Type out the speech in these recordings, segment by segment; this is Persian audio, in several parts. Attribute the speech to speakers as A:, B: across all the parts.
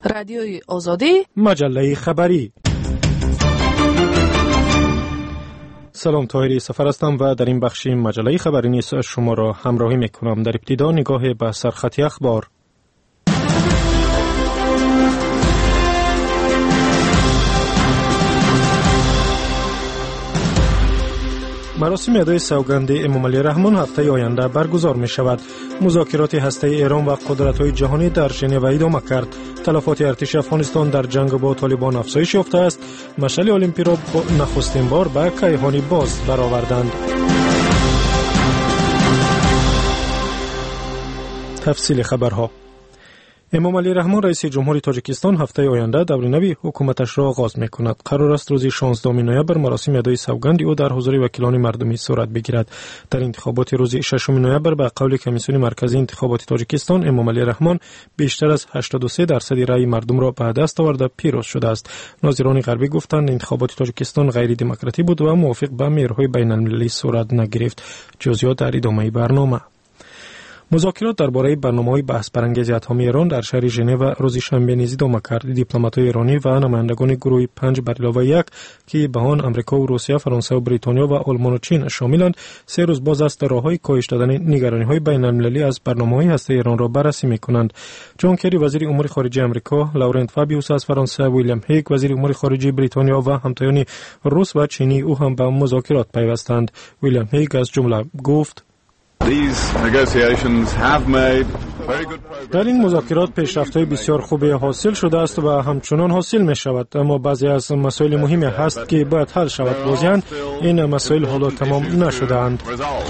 A: رادیوی آزادی،
B: مجله خبری. سلام، طاهری سفر هستم و در این بخش مجله خبری نیز شما را همراهی میکنم. در ابتدا نگاه به سرخط اخبار. مراسم ادای سوگند امام علی رحمان هفته آینده برگزار می شود. مذاکرات هسته ایران و قدرت‌های جهانی در ژنو ادامه کرد. تلفات ارتش افغانستان در جنگ با طالبان افزایش یافته است. مشعل المپی را نخستین بار به کیهانی باز برآوردند. تفصیل خبرها. امام علی رحمان رئیس جمهوری تاجیکستان هفته آینده دور نوی حکومتش را آغاز می‌کند. قرار است روز 16 نوامبر مراسم ادای سوگند او در حضور وکیلان مردمی صورت بگیرد. در انتخابات روز 6 نوامبر به قول کمیسیون مرکزی انتخابات تاجیکستان، امام علی رحمان بیشتر از 83% رأی مردم را به دست آورده پیروز شده است. ناظران غربی گفتند انتخابات تاجیکستان غیر دموکراتیک بود و موافق به میارهای بین‌المللی صورت نگرفت. جزئیات در ادامه برنامه. مذاکرات درباره برنامه‌های بحث برانگیز اتمی ایران در شهر ژنو روز شنبه نیز ادامه کرد. دیپلمات‌های ایرانی و نمایندگان گروه 5 بر علاوه 1 که به آن آمریکا و روسیه، فرانسه و بریتانیا و آلمان و چین شاملند، 3 روز باز است راه‌های کاهش دادن نگرانی‌های بین‌المللی از برنامه‌های هسته ایران را بررسی می‌کنند. جان کری وزیر امور خارجه آمریکا، لورنت فابیوس از فرانسه، ویلیام هیگ وزیر امور خارجه بریتانیا و همتایان روس و چینی او هم به مذاکرات پیوستند. ویلیام هیگ از جمله گفت: در این مذاکرات پیشرفت‌های بسیار خوبی حاصل شده است و همچنان حاصل می شود، اما بعضی از مسائل مهمی هست که باید حل شود. بازیان این مسائل حالا تمام نشده‌اند.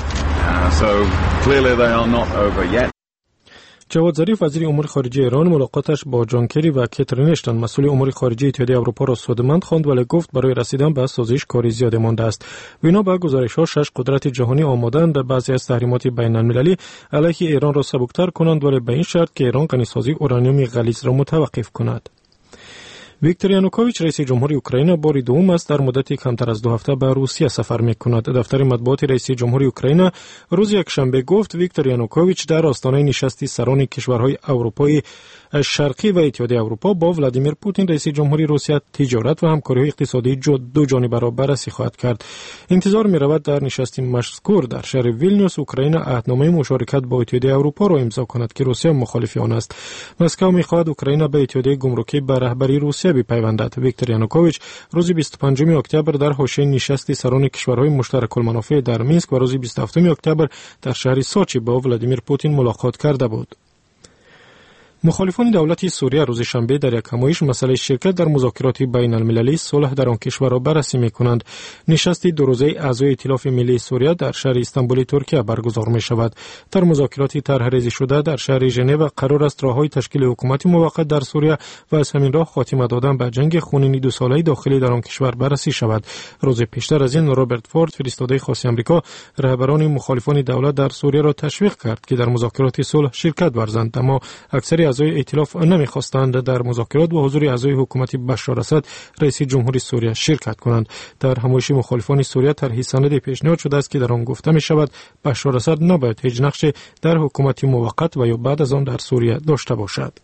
B: جواد ظریف وزیر امور خارجه ایران ملاقاتش با جان کری و کاترین اشتن مسئول امور خارجه اتحادیه اروپا را سودمند خواند، ولی گفت برای رسیدن به سازش کاری زیاد مانده است. بنا به گزارش‌ها 6 قدرت جهانی آماده‌اند بعضی از تحریمات بین‌المللی علیه ایران را سبکتر کنند، ولی به این شرط که ایران غنیسازی اورانیوم غلیظ را متوقف کند. ویکتور یانوکوویچ رئیس جمهوری اوکراین بار دوم است در مدت کمتر از 2 هفته به روسیه سفر می‌کند. دفتر مطبوعات رئیس جمهوری اوکراین روز یکشنبه گفت ویکتور یانوکوویچ در آستانه نشست سران کشورهای اروپایی شرقی و اتحادیه اروپا با ولادیمیر پوتین رئیس جمهوری روسیه تجارت و همکاری اقتصادی دو جانبه را بررسی خواهد کرد. انتظار می‌رود در نشست مذکور در شهر ویلنیوس اوکراین عهدنامه مشارکت با اتحادیه اروپا را امضا کند که روسیه مخالف آن است. مسکو می‌خواهد اوکراین به اتحادیه گمرکی به رهبری روسیه بپیوندد. ویکتور یانوکوویچ روز 25 اکتبر در حاشیه نشست سران کشورهای مشترک المنافع در مینسک و روز 27 اکتبر در شهر سوچی با ولادیمیر پوتین ملاقات کرده بود. مخالفان دولت سوریه روز شنبه در یک همایش مسئله شرکت در مذاکرات بین المللی صلح در آن کشور را بررسی می‌کنند. نشست 2 روزه اعضای ائتلاف ملی سوریه در شهر استانبول ترکیه برگزار می‌شود. در مذاکرات طرح ریزی شده در شهر ژنو قرار است راه‌های تشکیل حکومت موقت در سوریه و از همین راه خاتمه دادن به جنگ خونین 2 ساله داخلی در آن کشور بررسی شود. روز پیشتر از این رابرت فورد فرستاده خاص آمریکا رهبران مخالفان دولت در سوریه را تشویق کرد که در مذاکرات صلح شرکت ورزند، اما اکثر اعضای ائتلاف نمی‌خواستند در مذاکرات با حضور اعضای حکومت بشار اسد رئیس جمهوری سوریه شرکت کنند. در همایش مخالفان سوریه طرح سند پیشنهاد شده است که در آن گفته می‌شود بشار اسد نباید هیچ نقشی در حکومت موقت و یا بعد از آن در سوریه داشته باشد.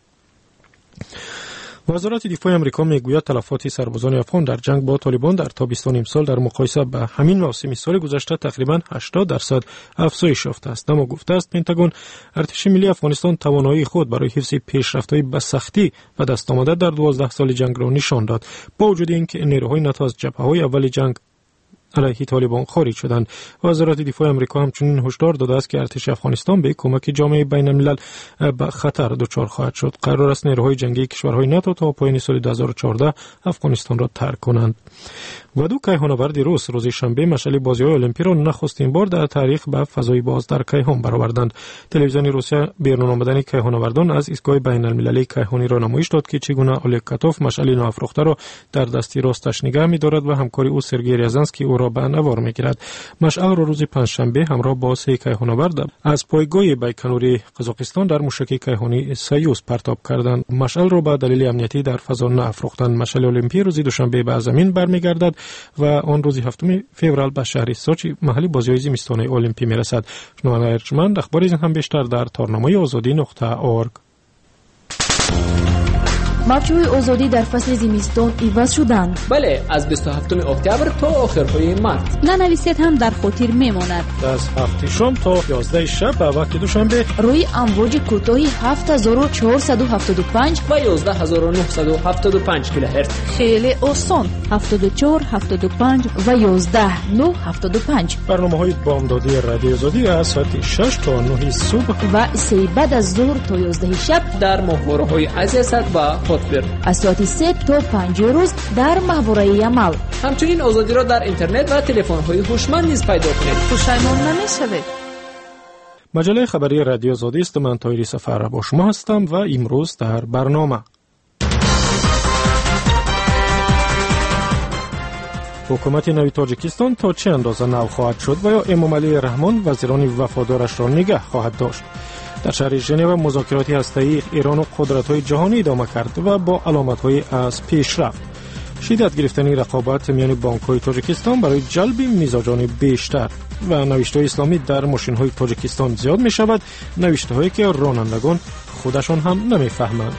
B: وزارت دفاع آمریکا میگوید تلفات سربازان افغان در جنگ با طالبان در تابستان امسال در مقایسه با همین موسم سال گذشته تقریباً 80% افزایش یافته است. اما گفته است پنتاگون ارتش ملی افغانستان توانایی خود برای حفظ پیشرفت‌های به سختی و دست آمده در 12 سال جنگ را نشان داد، با وجود اینکه نیروهای ناتو از جبهه‌های اول جنگ علیه طالبان خارج شدند. وزارت دفاع آمریکا همچنین هشدار داده است که ارتش افغانستان به کمک جامعه بین‌الملل به خطر دچار خواهد شد. قرار است نیروهای جنگی کشورهای ناتو تا پایان سال 2014 افغانستان را ترک کنند. و 2 کیهان‌آورد روس روز شنبه مشعل بازی‌های المپی را نخستین بار در تاریخ به فضای باز در کیهان برآوردند. تلویزیون روسیه بیرون آمدن کیهان‌آوردان از ایستگاه بین‌المللی کیهانی را نمایش داد که چگونه اولگ کاتوف مشعل نوافروخته را در دستی راستش نگه می‌دارد و همکاری او سرگئی ریازانسکی او را به نوار می‌گیرد. مشعل را روز پنجشنبه همراه با 3 کیهان‌آورد از پایگاه بایکنوری قزاقستان در موشک کیهانی سایوس پرتاب کردند. مشعل را به دلیل امنیتی در فضا نافروختند. مشعل المپی روز دوشنبه به زمین برمیگردد و آن روز 7 فوریه به شهر سوچی محل بازی‌های زمستانی المپی میرسد. شنوندگان ارجمند، اخبار این هم بیشتر در تارنامه آزادی.org.
A: مافچوی آزادی در فصل زمستان عوض شدند.
C: بله، از 27 اکتبر تا آخرهای مارس.
A: ننویسید هم در خاطر میماند.
B: از هفته شام تا 11 شب به وقت دوشنبه
A: روی امواج کوتاه 7475
C: و 11975 کیلوهرتز.
A: خیلی آسان. 74 75 و 11975.
B: برنامه‌های بامدادی رادیو آزادی از ساعت 6 تا 9 صبح
A: و 3 بعد از ظهر تا 11 شب
C: در ماهواره‌های عزیزت و خاطر.
A: از ساعت 3 تا 5 روز در ماهواره عمل.
C: همچنین آزادی را در اینترنت و تلفن‌های هوشمند نیز پیدا کنید.
A: پشیمان نمی‌شوید.
B: مجله خبری رادیو آزادی است. من طاهری سفر با شما هستم و امروز در برنامه حکومت نوی تاجیکستان تا چه اندازه نو خواهد شد و یا امامعلی رحمان وزیران وفادارش را نگه خواهد داشت. در شهر ژنو مذاکرات هسته‌ای ایران و قدرت‌های جهانی ادامه کرد و با علامت‌های از پیشرفت. شدت گرفتن رقابت میان بانک‌های تاجیکستان برای جلب میزاجان بیشتر و نوشته‌های اسلامی در ماشین‌های تاجیکستان زیاد می‌شود، نوشته‌هایی که رانندگان خودشان هم نمی‌فهمند.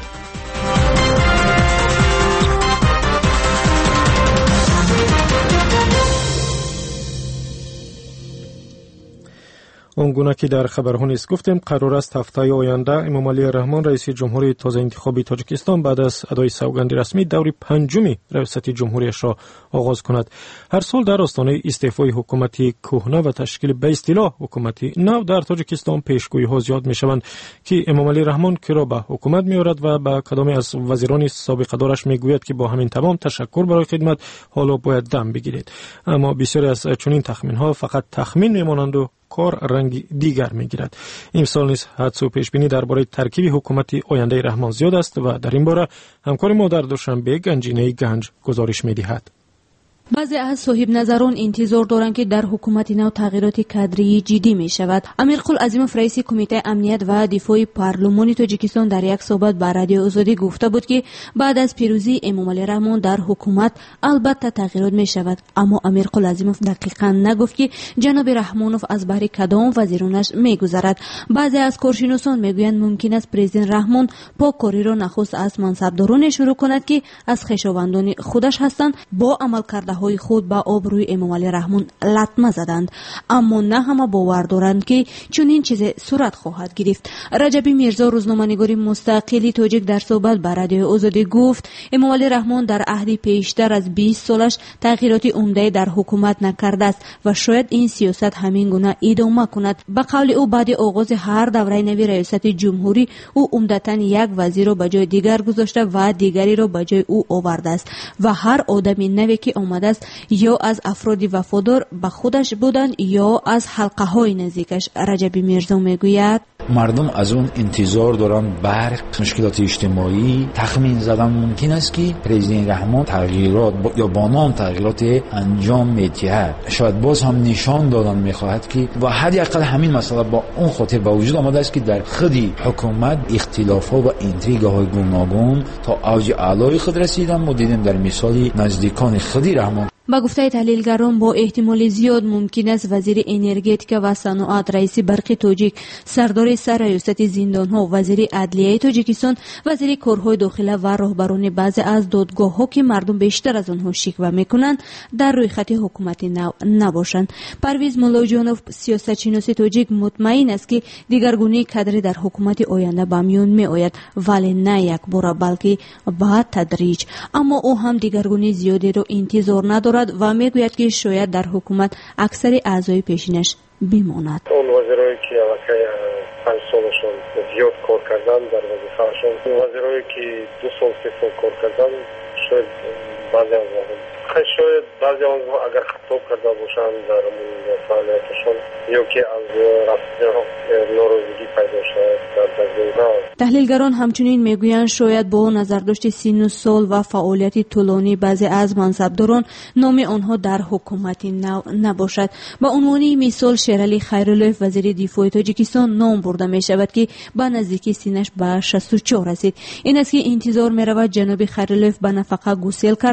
B: آنگونه که در خبرها نیز گفتیم قرار است هفته آینده امامعلی رحمان رئیس جمهوری تازه انتخابی تاجیکستان بعد از ادای سوگند رسمی دور پنجم ریاست جمهوریش را آغاز کند. هر سال در آستانه استعفای حکومت کهنه و تشکیل به اصطلاح حکومت نو در تاجیکستان پیشگویی‌ها زیاد می‌شوند که امامعلی رحمان که را به حکومت می‌آورد و به کدام از وزیران سابقه دارش می‌گوید که با همین تمام تشکر برای خدمت حالا باید دم بگیرید. اما بسیاری از چنین تخمین‌ها فقط تخمین می‌مانند و کار رنگ دیگر میگیرد. امسال نیز حدس و پیشبینی درباره ترکیب حکومت آینده رحمان زیاد است و در این باره همکار ما در دوشنبه گنجینه گنج گزارش می‌دهد.
A: بعضی از صاحب نظران انتظار دارند که در حکومت نو تغییرات کادری جدی می شود. امیرقل عظیموف رئیس کمیته امنیت و دفاع پارلمان تاجیکستان در یک صحبت با رادیو آزادی گفته بود که بعد از پیروزی امامعلی رحمان در حکومت البته تغییرات می شود، اما امیرقل عظیموف دقیقاً نگفت که جناب رحمانوف از بهر کدام وزیرانش می گذرد. بعضی از کارشناسان میگویند ممکن است پرزیدنت رحمان پاککاری را نخست از منصبداران شروع کند که از خویشاوندان خودش هستند با عمل کرده های خود با آبروی امامعلی رحمان لطمه زدند، اما نه همه باور دارند که چنین چیزی صورت خواهد گرفت. رجب میرزا روزنامه‌نگار مستقلی تاجیک در صحبت با رادیو آزادی گفت امامعلی رحمان در عهد پیشتر از 20 سالش تغییرات عمده در حکومت نکرده است و شاید این سیاست همین گونه ادامه کند. به قول او بعد آغاز هر دوره نوی ریاست جمهوری او عمدتاً یک وزیر را به جای دیگر گذاشته و دیگری را به جای او آورده است و هر آدمی نوی که آمده است یا از افراد وفادار به خودش بودند یا از حلقه های نزدیکش. رجب میرزا میگوید
D: مردم از اون انتظار دارن برق مشکلات اجتماعی تخمین زدن ممکن است که پرزیدنت رحمان تغییرات یا با نام تغییرات انجام میدهد. شاید باز هم نشان دادن میخواهد که و حداقل همین مسئله با اون خاطر به وجود آمده است که در خودی حکومت اختلافات و انتریگ‌های گوناگون تا اوج اعلای خود رسیدن. ما دیدیم در مثال نزدیکان خودی رحمان.
A: با گفته تحلیلگران با احتمال زیاد ممکن است وزیر انرژتیک و صنعت، رئیس برق تاجیک، سردار سرریاست زندان‌ها، وزیر عدلیه تاجیکستان، وزیر کارهای داخله و راهبران بعضی از دادگاه‌ها که مردم بیشتر از آنها شکوه می‌کنند در روی خط حکومت نو نباشند. پرویز مولاجانوف سیاستشناس تاجیک مطمئن است که دیگرگونی کادری در حکومت آینده به میان می‌آید، ولی نه یک بار بلکه به تدریج. اما او هم دیگرگونی زیادی را انتظار ندارد و میگوید که شاید در حکومت اکثر اعضای پیشینش بماند.
E: اون وزیرایی که البته 5 سالشون زیاد کار کردن در وظیفه‌شون، وزیرایی که 2 سال 3 سال کار کردن، شاید بعضی از شاید بعضی از اگر خطاب کرده باشند در فعالیتشون یا که از رسمی‌ها ناراضگی پیدا شد در دولت.
A: تحلیلگران همچنین میگویند شاید با نظرداشت سن و سال و فعالیت طولانی بعضی از منصبداران نام آنها در حکومت نو نباشد. با عنوان مثال شیرعلی خیرالله وزیر دفاع تاجیکستان نام برده می شود که به نزدیکی سنش به 64 رسید. این است که انتظار می رود جناب خیرالله به نفقه گسیل کرده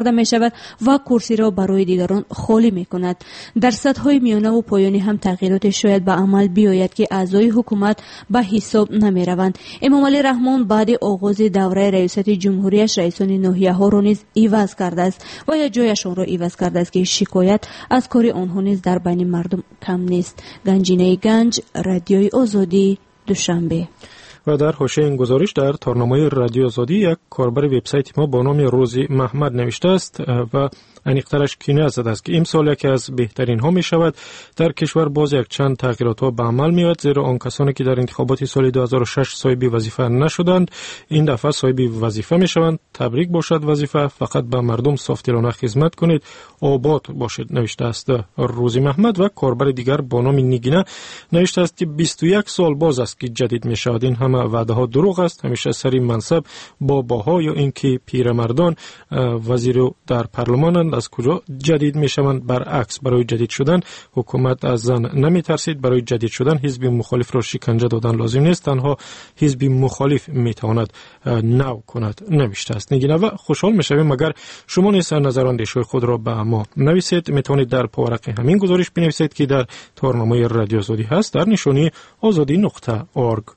A: کرده می شود و کرسی را برای دیگران خالی می کند. در سطح‌های میانه و پایانی هم تغییرات شاید به عمل بیاید که اعضای حکومت به حساب نمی روند. امام علی رحمان بعد آغاز دوره ریاست جمهوریش رئیسان ناحیه‌ها را نیز عوض کرده است و یا جایشان را عوض کرده است که شکایت از کار آنها نیز در بین مردم کم نیست. گنجینه گنج، رادیوی آزادی، دوشنبه.
B: و در حاشیه این گزارش در تارنامه رادیو آزادی یک کاربر وبسایت ما با نام روزی محمد نوشته است و انیقترش کینه زده است که امسال یکی از بهترین ها می شود. در کشور باز یک چند تغییرات ها به عمل می آید، زیرا آن کسانی که در انتخابات سال 2006 صاحب وظیفه نشدند این دفعه صاحب وظیفه می شوند. تبریک باشد وظیفه، فقط به مردم صافدلانه خدمت کنید، آباد باشید، نوشته است روزی محمد. و کاربر دیگر با نام نیگینه نوشته است که 21 سال باز است که جدید می شود. این همه وعده ها دروغ است، همیشه سری منصب باباها یا اینکه پیرمردان وزیر در پارلمان از کجا جدید می شوند. برعکس، برای جدید شدن حکومت از زن نمی ترسید، برای جدید شدن حزب مخالف را شکنجه دادن لازم نیست، تنها حزب مخالف می تواند نو کند، نوشته است نیگینه. و خوشحال می شویم اگر شما نیز نظراندیش‌های خود را به ما نویسید. می توانید در پاورق همین گزارش بنویسید که در تارنامه رادیو آزادی هست در نشانی azadi.org.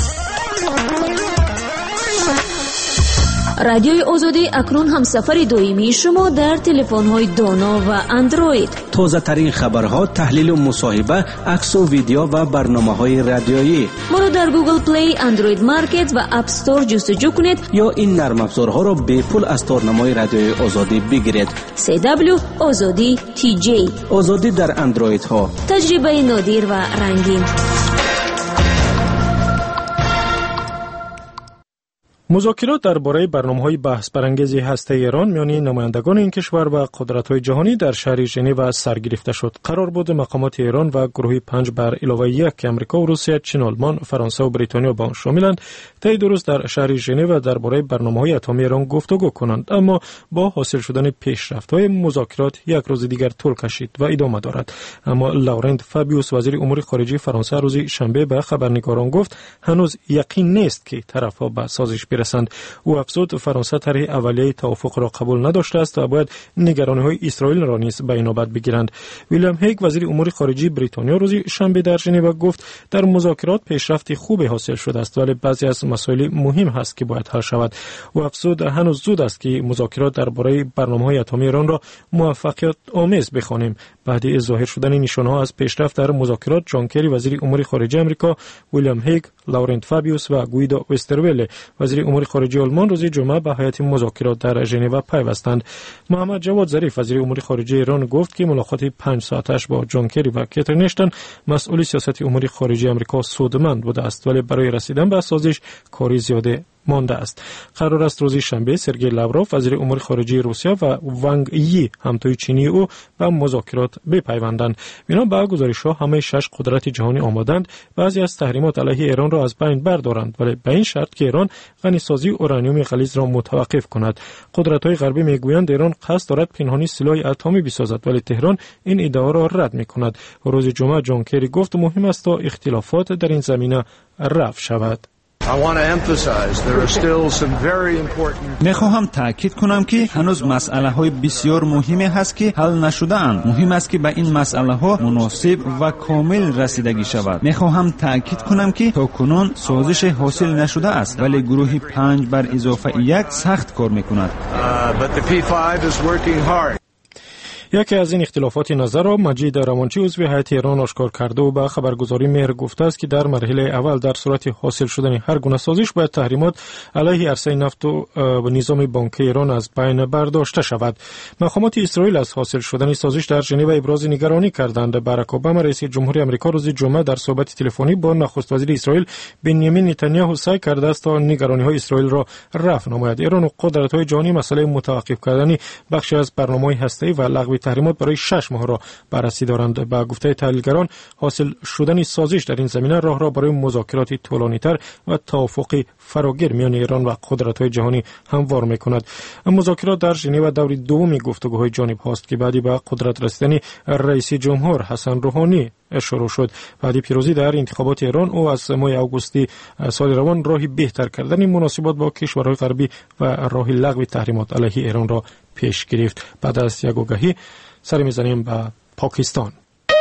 F: رادیوی آزادی اکنون هم سفر دائمی شما در تلفن‌های دانا و اندروید.
G: تازه ترین خبرها، تحلیل و مصاحبه، عکس و ویدیو و برنامه‌های رادیویی.
F: ما را در گوگل پلی، اندروید مارکت و اپ استور جستجو کنید
G: یا این نرم افزارها را به پول از تارنمای رادیوی آزادی بگیرید.
F: CW آزادی TJ،
G: آزادی در اندروید ها،
F: تجربه نادر و رنگین.
B: مذاکرات درباره برنامه‌های بحث برانگیز هسته ایران میان نمایندگان این کشور و قدرت‌های جهانی در شهر ژنو سرگرفته شد. قرار بود مقامات ایران و گروه 5 بر علاوه 1 که آمریکا و روسیه، چین، آلمان، فرانسه و بریتانیا با آن شاملند، طی 2 روز در شهر ژنو درباره برنامه‌های اتمی ایران گفتگو کنند. اما با حاصل شدن پیشرفت‌های مذاکرات یک روز دیگر طول کشید و ادامه دارد. اما لورنت فابیوس وزیر امور خارجه فرانسه روز شنبه به خبرنگاران گفت هنوز یقین نیست که طرف‌ها به سازش برسند. او افزود فرانسه طرح اولیه توافق را قبول نداشته است و باید نگرانی‌های اسرائیل را نیز به نوبت بگیرند. ویلیام هیگ وزیر امور خارجه بریتانیا روز شنبه در ژنو گفت در مذاکرات پیشرفت خوبی حاصل شده است، ولی بعضی از مسائل مهم هست که باید حل شود. او افزود هنوز زود است که مذاکرات درباره برنامه‌های اتمی ایران را موفقیت آمیز بخوانیم. بعد از ظاهر شدن نشانه‌ها از پیشرفت در مذاکرات، جان کری وزیر امور خارجه آمریکا، ویلیام هیگ، لورنت فابیوس و گویدو وسترویل وزیر امور خارجه آلمان روز جمعه به هیئت مذاکرات در ژنو پیوستند. محمد جواد ظریف وزیر امور خارجه ایران گفت که ملاقات 5 ساعتش با جان کری و کاترین اشتن مسئول سیاست امور خارجه آمریکا سودمند بوده است، ولی برای رسیدن به سازش کاری زیاده مانده است. قرار است روز شنبه سرگئی لاوروف وزیر امور خارجه روسیه و وانگ یی همتای چینی او به مذاکرات بپیوندند. بنا به گزارش‌ها همه 6 قدرت جهانی آمادند بعضی از تحریمات علیه ایران را از بین بردارند، ولی به این شرط که ایران غنیسازی اورانیوم غلیظ را متوقف کند. قدرت‌های غربی میگویند ایران قصد دارد پنهانی سلاح اتمی بسازد، ولی تهران این ادعا را رد می‌کند. روز جمعه جان کری گفت مهم است تا اختلافات در این زمینه رفع شود.
H: میخواهم تأکید کنم که هنوز مسئله های بسیار مهمی هست که حل نشده اند. مهم است که به این مسئله ها مناسب و کامل رسیدگی شود. میخواهم تأکید کنم که تا کنون سازش حاصل نشده است، ولی گروه 5 بر اضافه 1 سخت کار میکند.
B: یکی از این اختلافات نظر را مجید روانچی عضو هیئت ایران آشکار کرده و به خبرگزاری مهر گفته است که در مرحله اول در صورت حاصل شدن هر گونه سازش باید تحریمات علیه عرصه نفت و نظام بانکی ایران از بین برداشته شود. مقامات اسرائیل از حاصل شدن سازش در ژنو ابراز نگرانی کردند. باراک اوباما رئیس جمهوری آمریکا روز جمعه در صحبت تلفنی با نخست وزیر اسرائیل بنیامین نتانیاهو سعی کرده است تا نگرانی‌های اسرائیل را رفع نماید. ایران و قدرت‌های جهانی مسئله متوقف کردن بخشی از برنامه‌های هسته‌ای و لغو تحریمات برای 6 ماه را بررسی دارند. با گفته تحلیلگران حاصل شدن سازش در این زمینه راه را برای مذاکرات طولانی‌تر و توافقی فراگیر میان ایران و قدرت‌های جهانی هموار می‌کند. مذاکرات در ژنو دور دوم گفتگوهای جانب هاست که بعدی به قدرت رسیدن رئیس جمهور حسن روحانی شروع شد. بعد پیروزی در انتخابات ایران او از ماه آگوستی سال روان راهی بهتر کردن مناسبات با کشورهای غربی و راه لغو تحریمات علیه ایران را پیش گرفت. بعد از یک آگهی سر میزنیم به پاکستان.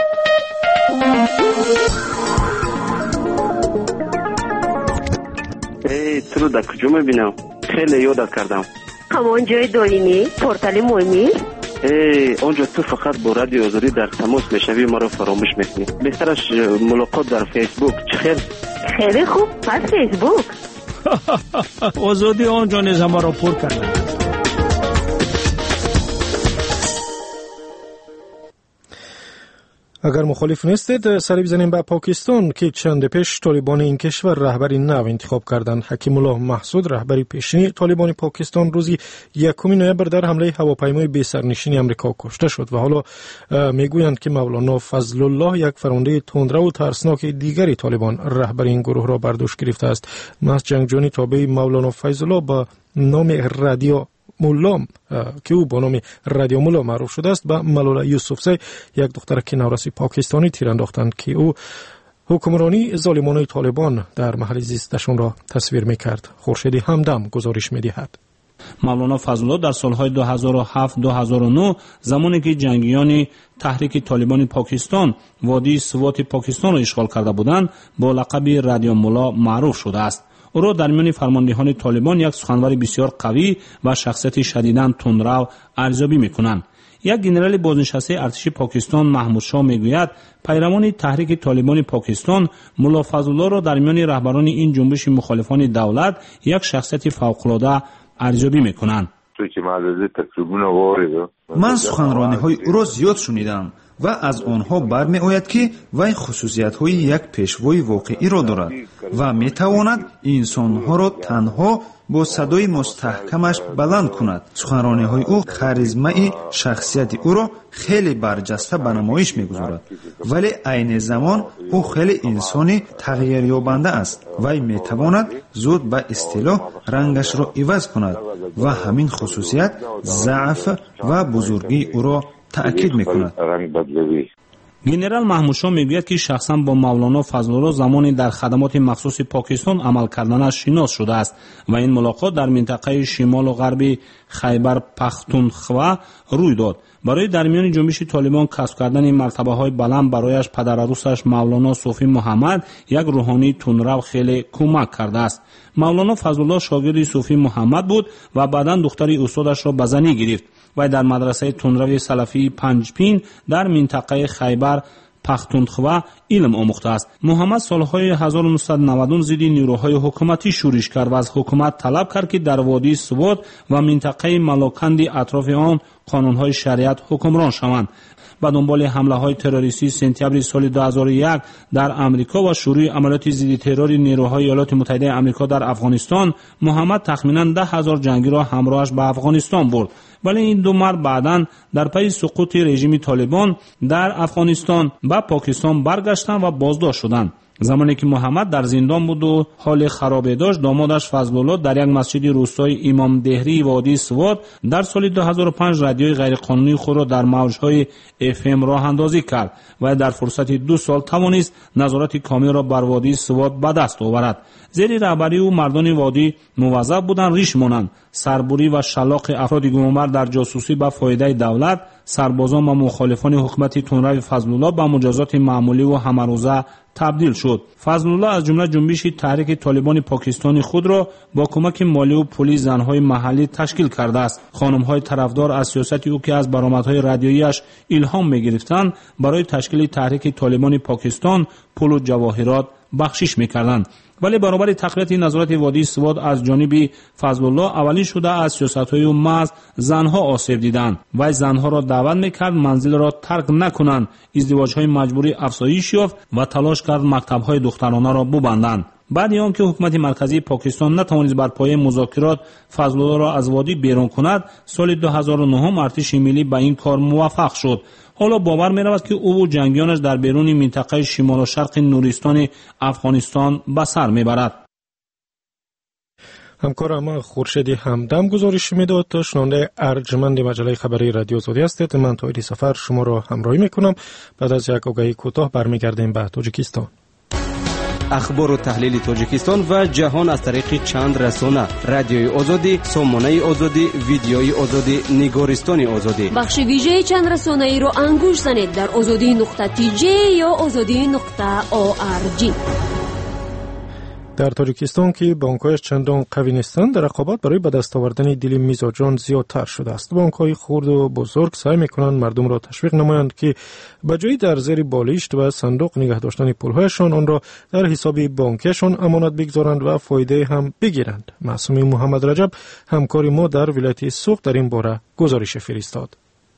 I: تو رو در کجا میبینم؟ خیلی یادت کردم.
J: همان جای دائمی پورتال مهمی؟
I: اونجا تو فقط با رادیو آزادی در تماس میشوی، ما رو فراموش میکنی. بهترش ملاقات در فیسبوک. چخیر؟
J: خیلی خوب، پس فیسبوک.
K: آزادی آنجا نیز ما رو پر کرده.
B: اگر مخالف نیستید سری بزنیم به پاکستان که چند پیش طالبان این کشور رهبری نو انتخاب کردند. حکیم الله محسود رهبری پیشینی طالبان پاکستان روزی 1 نوامبر در حمله هواپیمای بی سرنشین امریکا کشته شد و حالا میگویند که مولانا فضل الله یک فرمانده تندرو و ترسناک دیگری طالبان رهبری این گروه را بر دوش گرفته است. محض جنگجویان تابع مولانا فضل الله با نام رادیو مولام که او با نام رادیو مولا معروف شده است به ملولا یوسفزی یک دخترک نورسی پاکستانی تیر انداختند که او حکمرانی ظالمانه طالبان در محل زیستشون را تصویر میکرد. خورشیدی همدم گزارش میدهد.
K: مولانا فضل الله در سالهای 2007-2009 زمانی که جنگیان تحریک طالبان پاکستان وادی سوات پاکستان را اشغال کرده بودند با لقب رادیو مولا معروف شده است. او را در میان فرماندهان طالبان یک سخنور بسیار قوی و شخصیت شدیداً تندرو ارزیابی میکنند. یک ژنرال بازنشسته ارتش پاکستان محمود شاه میگوید پیروان تحریک طالبان پاکستان ملا فضل الله را در میان رهبران این جنبش مخالفان دولت یک شخصیت فوق‌العاده ارزیابی میکنند.
H: من سخنرانی‌های او را زیاد شنیدم و از آنها برمی آید که وی خصوصیت‌های یک پیشوای واقعی را دارد و میتواند انسان‌ها را تنها با صدای مستحکمش بلند کند. سخنرانی‌های او کاریزمای شخصیت او را خیلی برجسته به نمایش می‌گذارد، ولی عین زمان او خیلی انسانی تغییر یابنده است. وی میتواند زود به اصطلاح رنگش را عوض کند و همین خصوصیت ضعف و بزرگی او را تأکید میکند.
K: ژنرال محمود شاه میگوید که شخصا با مولانا فضل الله زمانی در خدمات مخصوص پاکستان عمل کردنش شناس شده است و این ملاقات در منطقه شمال و غرب خیبر پختونخوا روی داد. برای در میان جنبش طالبان کسب کردن مرتبه های بلند برایش پدر عروسش مولانا صوفی محمد یک روحانی تندرو خیلی کمک کرده است. مولانا فضل الله شاگرد صوفی محمد بود و بعداً دختر استادش را به زنی گرفت و در مدرسه تندرو سلفی پنجپین در منطقه خیبر پختونخوا علم آموخته است. محمد سالهای 1990 ضد نیروهای حکومتی شورش کرد و از حکومت طلب کرد که در وادی سوات و منطقه ملاکند اطراف آن قانونهای شریعت حکمران شوند. و دنبال حمله‌های تروریستی سپتامبر سال 2001 در امریکا و شروع عملیات ضد ترور نیروهای ایالات متحده آمریکا در افغانستان، محمد تخمیناً 10,000 جنگی را همراهش به افغانستان برد. ولی این دو مرد بعداً در پی سقوط رژیم طالبان در افغانستان به پاکستان برگشتند و بازداشت شدند. زمانی که محمد در زندان بود و حال خرابه داشت، دامادش فضل الله در یک مسجد روستای امام دهری وادی سوات در سال 2005 رادیوی غیرقانونی خود را در موجهای FM راه اندازی کرد و در فرصت 2 سال توانست نظارت کامل را بر وادی سوات به دست آورد. زیر رهبری او مردان وادی موظف بودند ریش مانند سربری و شلاق افراد گمانبر در جاسوسی به فایده دولت، سربازان و مخالفان حکومت تندرو فضل الله به مجازات معمولی و همروزه تبدیل شد. فضل الله از جمله جنبش تحریک طالبان پاکستانی خود را با کمک مالی و پولی زنهای محلی تشکیل کرده است. خانم‌های طرفدار از سیاست او که از برآمدهای رادیویی‌اش الهام می‌گرفتند، برای تشکیل تحریک طالبان پاکستان پول و جواهرات بخشش می‌کردند. ولی برابر تقویت نظارت وادی سوات از جانب فضل الله اولین شده از سیاست‌های او محض زنها آسیب دیدند و زنها را دعوت می‌کرد منزل را ترک نکنند، ازدواج‌های مجبوری افزایش یافت و تلاش کرد مکتب‌های دخترانه را ببندند. بعد از آنکه حکومت مرکزی پاکستان نتوانست بر پایه مذاکرات فضل الله را از وادی بیرون کند، سال 2009 ارتش ملی به این کار موفق شد. حالا باور می‌رود که او و جنگیانش در بیرون منطقه شمال و شرق نورستان افغانستان به سر می‌برد.
B: همکار ما خورشید همدم گزارش میداد. تا شنونده ارجمند مجله خبری رادیو آزادی هستید. من توحید سفر شما را همراهی میکنم. بعد از یک آگهی کوتاه برمیگردیم به تاجیکستان.
G: اخبار و تحلیل تاجیکستان و جهان از طریق چند رسانه: رادیوی آزادی، سامانه آزادی، ویدیوی آزادی، نگارستان آزادی.
F: بخش ویژه چند رسانه‌ای رو انگوش زنید در azadi.tj یا azadi.org.
B: در تاجیکستان که بانک‌هایش چندان قوی نیستند، در رقابت برای به دست آوردن دل میزاجان زیادتر شده است. بانک‌های خرد و بزرگ سعی می‌کنند مردم را تشویق نمایند که به جای در زیر بالشت و صندوق نگه داشتن پول‌هایشان آن را در حساب بانکیشان امانت بگذارند و فایده هم بگیرند. معصوم محمد رجب همکار ما در ولایت سوق در این باره گزارش فرستاد.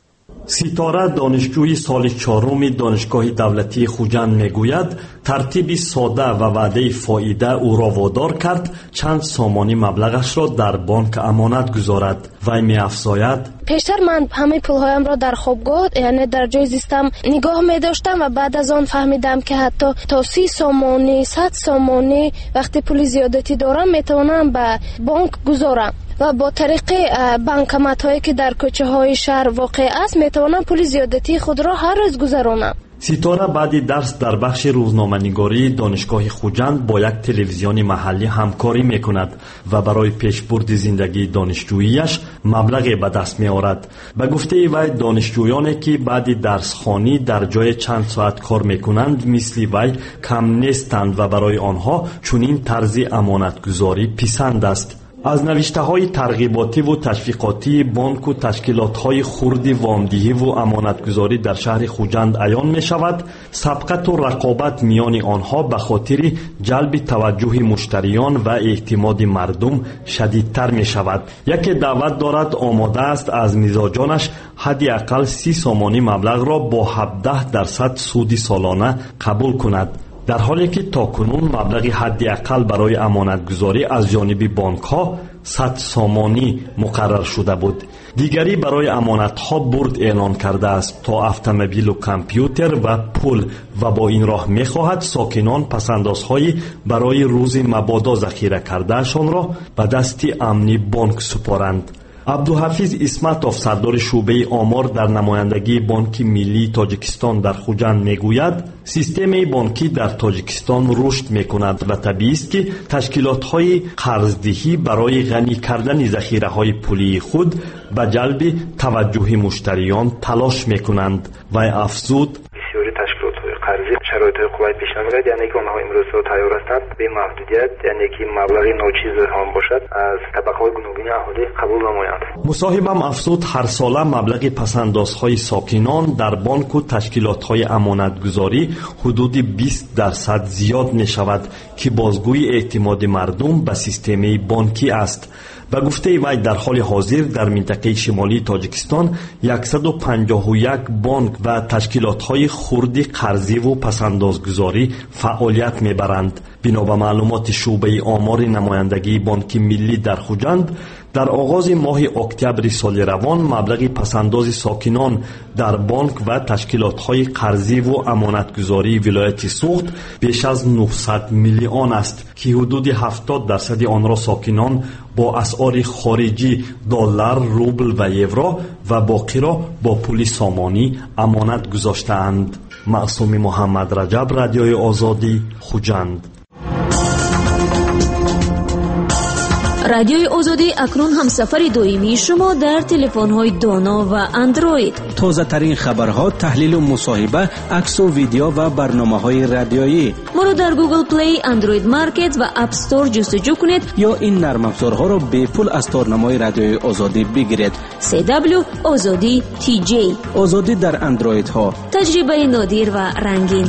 L: ستاره دانشجوی سال چهارم دانشگاه دولتی خوجند میگوید ترتیب ساده و وعده فایده او را وادار کرد چند سامانی مبلغش را در بانک امانت گذارد. وی می‌افزاید:
M: پیشتر من همه پولهایم را در خوابگاه یعنی در جای زیستم نگاه می‌داشتم و بعد از آن فهمیدم که حتی تا 30 سامانی 100 سامانی وقتی پول زیادتی دارم میتوانم به بانک گذارم و با طریق بانکمات هایی که در کوچه های شهر واقع است میتوانم پول زیادتی خود را هر روز گذرانم.
L: ستاره بعد درس در بخش روزنامه‌نگاری دانشگاه خوجند با یک تلویزیون محلی همکاری میکند و برای پیشبرد زندگی دانشجوییش مبلغی به دست میآورد. به گفته وی دانشجویانی که بعد درس خوانی در جای چند ساعت کار میکنند مثل وی کم نیستند و برای آنها چنین طرز امانتگذاری پسند است. از نوشته‌های ترغیباتی و تشویقاتی بانک و تشکیلات‌های خرد وامدهی و امانتگذاری در شهر خوجند عیان می‌شود سبقت و رقابت میان آنها به خاطر جلب توجه مشتریان و اعتماد مردم شدیدتر می‌شود. یکی دعوت دارد آماده است از میزاجانش حداقل 30 سامانی مبلغ را با 17% سود سالانه قبول کند، در حالی که تاکنون مبلغ حداقل برای امانتگذاری از جانب بانک‌ها 100 سامانی مقرر شده بود. دیگری برای امانت‌ها برد اعلان کرده است تا اتومبیل و کامپیوتر و پول و با این راه می‌خواهد ساکنان پس‌اندازهای برای روز مبادا ذخیره کردهشان را به دست امنی بانک سپارند. عبدالحفیظ اسمتوف سردار شعبه آمار در نمایندگی بانک ملی تاجیکستان در خوجند میگوید سیستم بانکی در تاجیکستان رشد میکند و طبیعی است که تشکیلات‌های قرضدهی برای غنی کردن ذخیره‌های پولی خود به جلب توجه مشتریان تلاش میکنند و افزود
N: قرضی شرایط‌های خوبی پیش نمی‌آید، یعنی که آنها امروز تیار هستند به محدودیت، یعنی که مبلغ ناچیز هم باشد از طبقه‌های گوناگون اهالی قبول نمایند.
L: مصاحبم افزود هر ساله مبلغ پس‌اندازهای ساکنان در بانک و تشکیلات‌های امانتگذاری حدود 20% زیاد می‌شود که بازگوی اعتماد مردم به سیستم بانکی است. به گفته وی در حال حاضر در منطقه شمالی تاجیکستان 151 بانک و تشکیلات‌های خرد قرضی و پس‌اندازگذاری فعالیت می‌برند. بنا به معلومات شعبه آمار نمایندگی بانک ملی در خوجند در آغاز ماه اکتبر سال روان مبلغ پس‌انداز ساکنان در بانک و تشکیلات‌های قرضی و امانتگذاری ولایت سوخت بیش از 900 میلیون است که حدود 70% آن را ساکنان با اسعار خارجی دلار، روبل و یورو و باقی را با پول سامانی امانت گذاشته‌اند. معصوم محمد رجب، رادیوی آزادی، خوجند.
F: رادیوی آزادی اکنون همسفر دائمی شما در تلفن‌های دانا و اندروید.
G: تازه ترین خبرها، تحلیل و مصاحبه، عکس و ویدیو و برنامه‌های رادیویی.
F: ما رو در گوگل پلی، اندروید مارکت و اپ استور جستجو کنید
G: یا این نرم افزارها را به پول از تارنمای رادیوی آزادی بگیرید.
F: CW آزادی TJ.
G: آزادی در اندروید ها.
F: تجربه نادر و رنگین.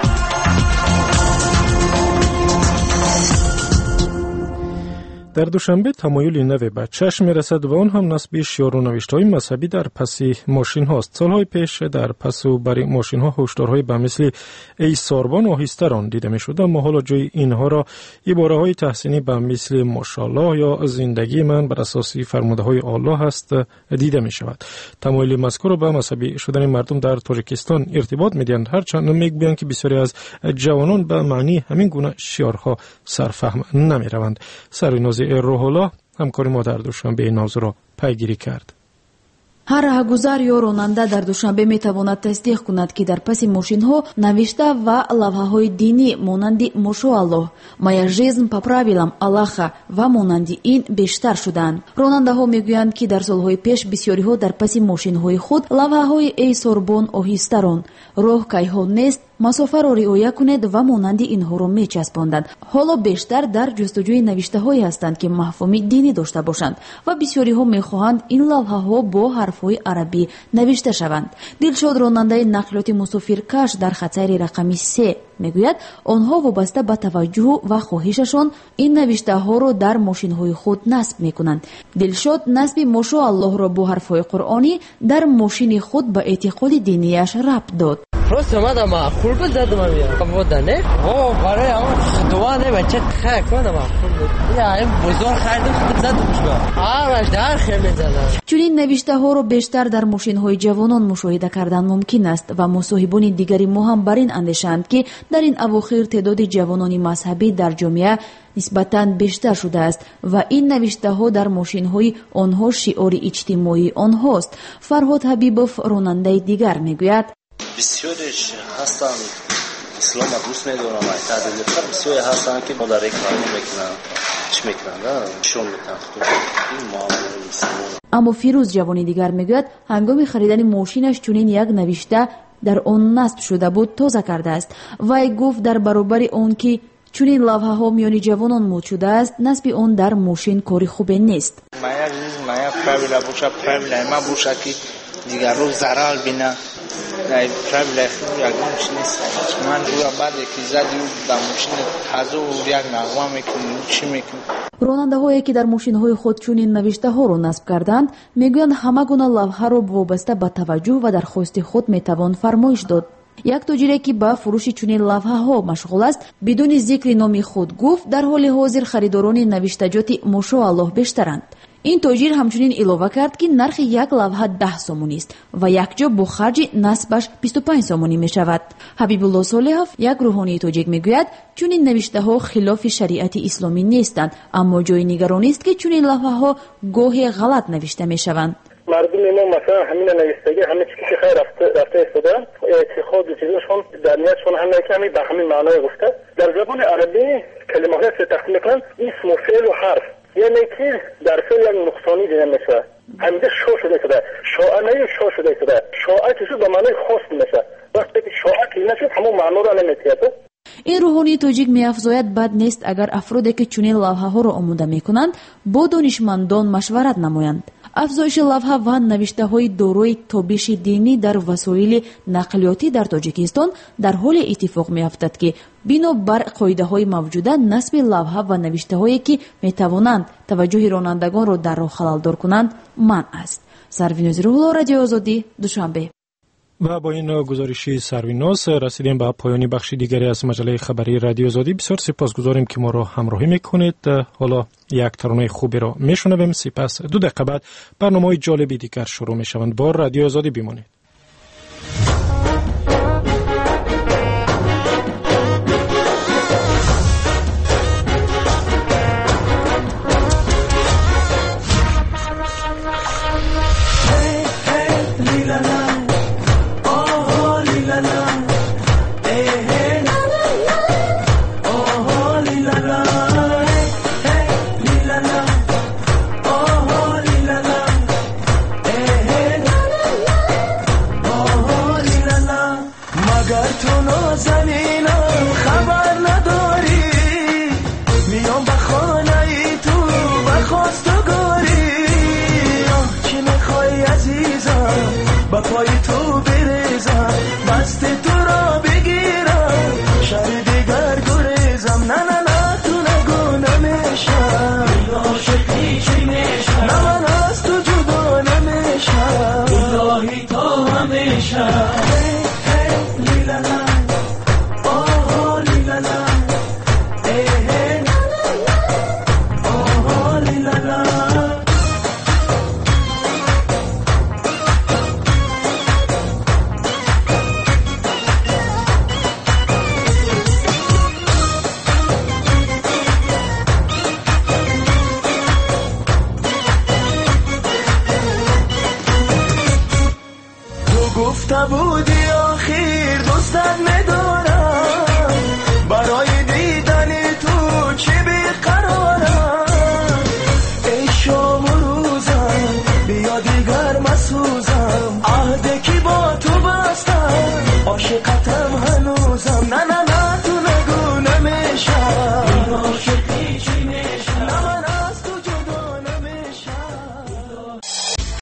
B: در دوشنبه تمایل نو به چشم می‌رسد و آن هم نصب شعار و نوشته‌های مذهبی در پس ماشین هاست. سالهای پیش در پس و بر ماشین ها هشدارهای به مثل ای ساربان آهسته ران دیده می‌شد، اما حالا جای اینها را عباره‌های تحسینی به مثل ماشاءالله یا زندگی من بر اساس فرموده‌های الله است دیده می‌شود. تمایل مذکور به مذهبی شدن مردم در تاجیکستان ارتباط می‌دهند، هرچند می‌گویند که بسیاری از جوانان به معنی همین گونه شعارها سرفهم نمی‌روند. سریناز روح الله همکار ما در دوشنبه این موضوع را پیگیری کرد.
O: ҳар раҳгузар ё ронанда дар душанбе метавонад тасдиқ кунад ки дар паси мошинҳо навишта ва лавҳаҳои динӣ монанди мошоаллоҳ, моя жизнь по правилам Аллаха ва монанди ин бештар шудаанд. ронандаҳо мегӯянд ки дар солҳои пеш бисёриҳо дар паси мошинҳои худ лавҳаҳои эй сорбон оҳиста рон, роҳ кайҳо нест, масофаро риоя кунед ва монанди инҳоро мечаспонданд. ҳоло бештар дар ҷустуҷӯи навиштаҳое ҳастанд ки мафҳуми динӣ дошта бошанд ва бисёриҳо мехоҳанд ин лавҳаҳо бо ҳарфҳои арабӣ навишта шаванд. дилшод, ронандаи нақлиёти мусофиркаш дар хатсайри рақами 3 мегӯяд, онҳо вобаста ба таваҷҷӯҳ ва хоҳишашон ин навиштаҳоро дар мошинҳои худ насб мекунанд. дилшод насби мошоаллоҳро бо ҳарфҳои қуръонӣ дар мошини худ ба эътиқоди динияш рабт дод.
P: Просто мадам махул بود زدم میام вода не برای اون دعا نه بچه خیر کنم مخول بود یا این بزرگ خریدم خود زدم شو آرش در خیلی زدم.
O: чунин навиштаҳоро бештар дар мошинҳои ҷавонон мушоҳида кардан мумкин аст ва мусоҳибони дигари мо ҳам бар ин андешаанд ки дар ин авохир теъдоди ҷавонони мазҳабӣ дар ҷомеа нисбатан бештар шудааст ва ин навиштаҳо дар мошинҳои онҳо шиори иҷтимоии онҳост. Фарҳод Ҳабибов, ронандаи дигар, мегӯяд:
Q: بسیارش هستن اسلام رو دوست می‌دارم. تعدادی‌تر بسیاری هستن که مادر کاری میکنن، چی میکنن؟ شون میکنن. این معامله مسلمان.
O: аммо Фирӯз, ҷавони дигар, мегӯяд ҳангоми харидани мошинаш чунин як навишта дар он насб шуда буд тоза кардааст. Вай гуфт дар баробари он ки чунин лавҳаҳо миёни ҷавонон мӯд шудааст, насби он дар мошин кори хубе нест.
R: Моя правила боша, правила ма боша ки дигарро зарар бина. Nej, правила ягон чиз нест. Ман гӯям баъде ки зади ба мошини ҳазу як нағма мекунӣ, чӣ мекунӣ?
O: ронандаҳое ки дар мошинҳои худ чунин навиштаҳоро насб карданд, мегӯянд ҳама гуна лавҳаро вобаста ба таваҷҷӯҳ ва дархости худ метавон фармоиш дод. як тоҷире ки ба фурӯши чунин лавҳаҳо машғул аст, бидуни зикри номи худ гуфт дар ҳоли ҳозир харидорони навиштаҷоти мошоаллоҳ бештаранд. ин тоҷир ҳамчунин илова кард ки нархи як лавҳа 10 сомонист ва якҷо бо харҷи насбаш 25 сомонӣ мешавад. ҳабибулло солеҳов, як рӯҳонии тоҷик, мегӯяд, чунин навиштаҳо хилофи шариати исломӣ нестанд, аммо ҷои нигаронист ки чунин лавҳаҳо гоҳе ғалат навишта мешаванд.
E: мардуми мо масалан ҳамин навистагӣ ҳамин чизи ки хай рафта истода эътиқоду чизашон дар ниятшон ҳамин ки ҳамин ба ҳамин маъное гуфта дар забони арабӣ калимаҳои се тақсим мекунанд исму феълу ҳарф, یعنی که در فعل یک نقصانی دیده میشه. همینجا شو شده شده. شاعه نه شو شده شده. شاعه که شد به معنای خاص میشه. وقتی که شاعه که نشد همون معنا را نمیتیه.
O: ин рӯҳонии тоҷик меафзояд бад нест агар афроде ки чунин лавҳаҳоро омода мекунанд бо донишмандон машварат намоянд. афзоиши лавҳа ва навиштаҳои дорои тобиши динӣ дар васоили нақлиётӣ дар Тоҷикистон дар ҳоле иттифоқ меафтад ки бино бар қоидаҳои мавҷуда насби лавҳа ва навиштаҳое ки метавонанд таваҷҷӯҳи ронандагонро дар роҳ халалдор кунанд манъ аст. Сарвинози Рӯҳулло, Радиои Озодӣ, Душанбе.
B: و با این گزارشی سرویناس رسیدیم به پایانی بخش دیگری از مجله خبری رادیو آزادی. بسیار سپاسگزاریم که ما را همراهی میکنید. حالا یک ترانه خوبی را میشنویم، سپس 2 دقیقه بعد برنامه‌های جالبی دیگر شروع میشوند. با رادیو آزادی بمانید.
S: گفته بودی آخر دوستت میدارم